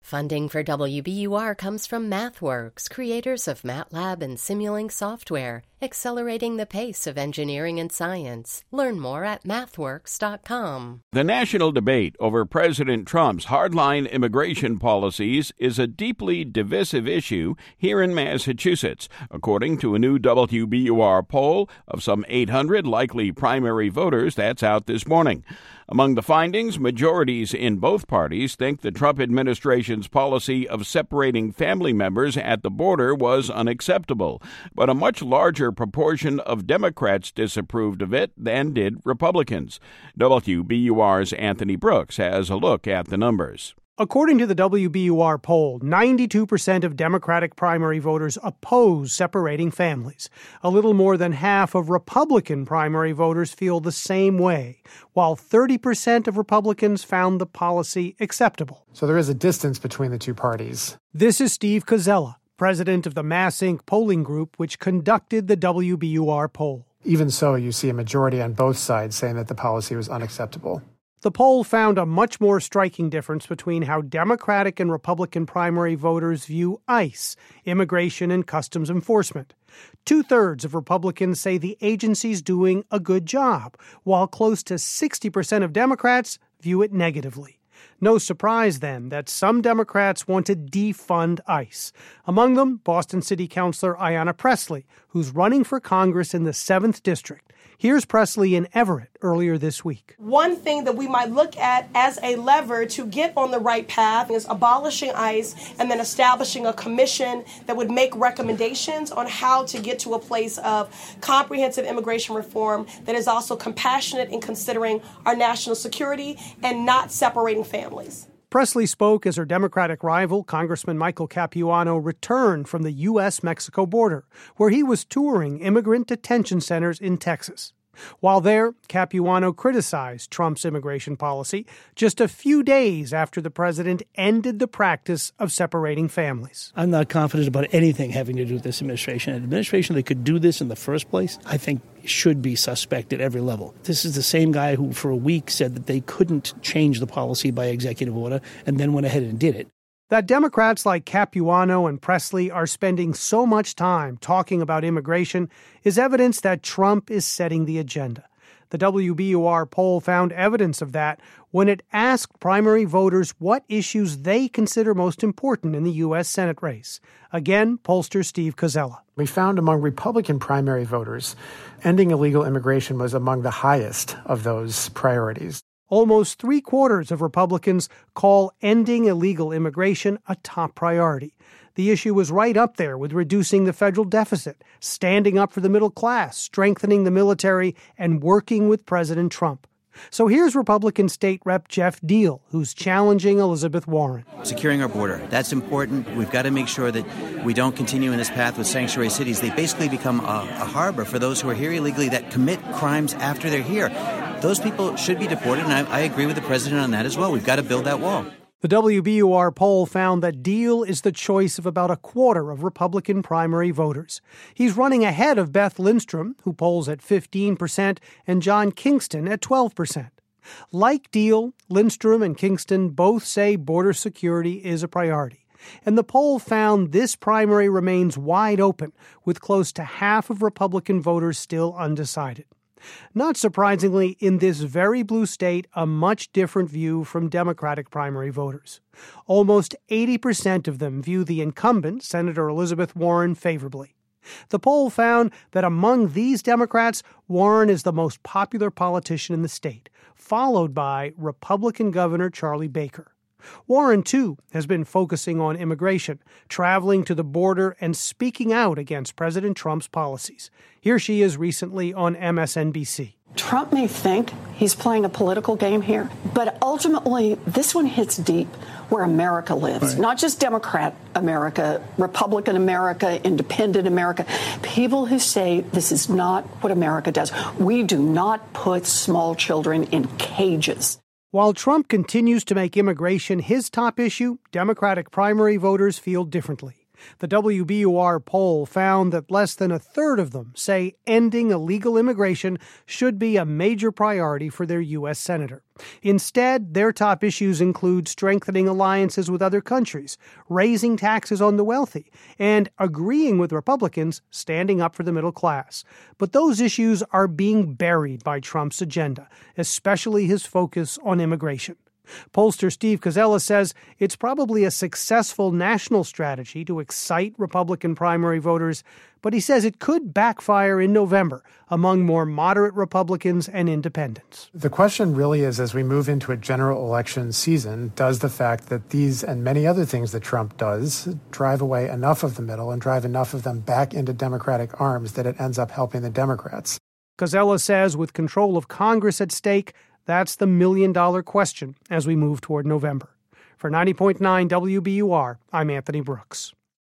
Funding for WBUR comes from MathWorks, creators of MATLAB and Simulink software, accelerating the pace of engineering and science. Learn more at mathworks.com. The national debate over President Trump's hardline immigration policies is a deeply divisive issue here in Massachusetts, according to a new WBUR poll of some 800 likely primary voters that's out this morning. Among the findings, majorities in both parties think the Trump administration's policy of separating family members at the border was unacceptable, but a much larger proportion of Democrats disapproved of it than did Republicans. WBUR's Anthony Brooks has a look at the numbers. According to the WBUR poll, 92% of Democratic primary voters oppose separating families. A little more than half of Republican primary voters feel the same way, while 30% of Republicans found the policy acceptable. So there is a distance between the two parties. This is Steve Koczela, president of the MassInc polling group, which conducted the WBUR poll. Even so, you see a majority on both sides saying that the policy was unacceptable. The poll found a much more striking difference between how Democratic and Republican primary voters view ICE, Immigration and Customs Enforcement. 2/3 of Republicans say the agency's doing a good job, while close to 60% of Democrats view it negatively. No surprise, then, that some Democrats want to defund ICE. Among them, Boston City Councilor Ayanna Pressley, who's running for Congress in the 7th District. Here's Pressley in Everett earlier this week. One thing that we might look at as a lever to get on the right path is abolishing ICE and then establishing a commission that would make recommendations on how to get to a place of comprehensive immigration reform that is also compassionate in considering our national security and not separating families. Pressley spoke as her Democratic rival, Congressman Michael Capuano, returned from the U.S.-Mexico border, where he was touring immigrant detention centers in Texas. While there, Capuano criticized Trump's immigration policy just a few days after the president ended the practice of separating families. I'm not confident about anything having to do with this administration. An administration that could do this in the first place, I think, should be suspect at every level. This is the same guy who for a week said that they couldn't change the policy by executive order and then went ahead and did it. That Democrats like Capuano and Pressley are spending so much time talking about immigration is evidence that Trump is setting the agenda. The WBUR poll found evidence of that when it asked primary voters what issues they consider most important in the U.S. Senate race. Again, pollster Steve Koczela. We found among Republican primary voters, ending illegal immigration was among the highest of those priorities. Almost 3/4 of Republicans call ending illegal immigration a top priority. The issue was right up there with reducing the federal deficit, standing up for the middle class, strengthening the military, and working with President Trump. So here's Republican State Rep Jeff Deal, who's challenging Elizabeth Warren. Securing our border, that's important. We've got to make sure that we don't continue in this path with sanctuary cities. They basically become a harbor for those who are here illegally that commit crimes after they're here. Those people should be deported, and I agree with the president on that as well. We've got to build that wall. The WBUR poll found that Deal is the choice of about 1/4 of Republican primary voters. He's running ahead of Beth Lindstrom, who polls at 15%, and John Kingston at 12%. Like Deal, Lindstrom and Kingston both say border security is a priority. And the poll found this primary remains wide open, with close to half of Republican voters still undecided. Not surprisingly, in this very blue state, a much different view from Democratic primary voters. Almost 80% of them view the incumbent, Senator Elizabeth Warren, favorably. The poll found that among these Democrats, Warren is the most popular politician in the state, followed by Republican Governor Charlie Baker. Warren, too, has been focusing on immigration, traveling to the border and speaking out against President Trump's policies. Here she is recently on MSNBC. Trump may think he's playing a political game here, but ultimately this one hits deep where America lives. Right. Not just Democrat America, Republican America, Independent America. People who say this is not what America does. We do not put small children in cages. While Trump continues to make immigration his top issue, Democratic primary voters feel differently. The WBUR poll found that less than a third of them say ending illegal immigration should be a major priority for their U.S. senator. Instead, their top issues include strengthening alliances with other countries, raising taxes on the wealthy, and agreeing with Republicans standing up for the middle class. But those issues are being buried by Trump's agenda, especially his focus on immigration. Pollster Steve Koczela says it's probably a successful national strategy to excite Republican primary voters, but he says it could backfire in November among more moderate Republicans and independents. The question really is, as we move into a general election season, does the fact that these and many other things that Trump does drive away enough of the middle and drive enough of them back into Democratic arms that it ends up helping the Democrats? Koczela says with control of Congress at stake, that's the million-dollar question as we move toward November. For 90.9 WBUR, I'm Anthony Brooks.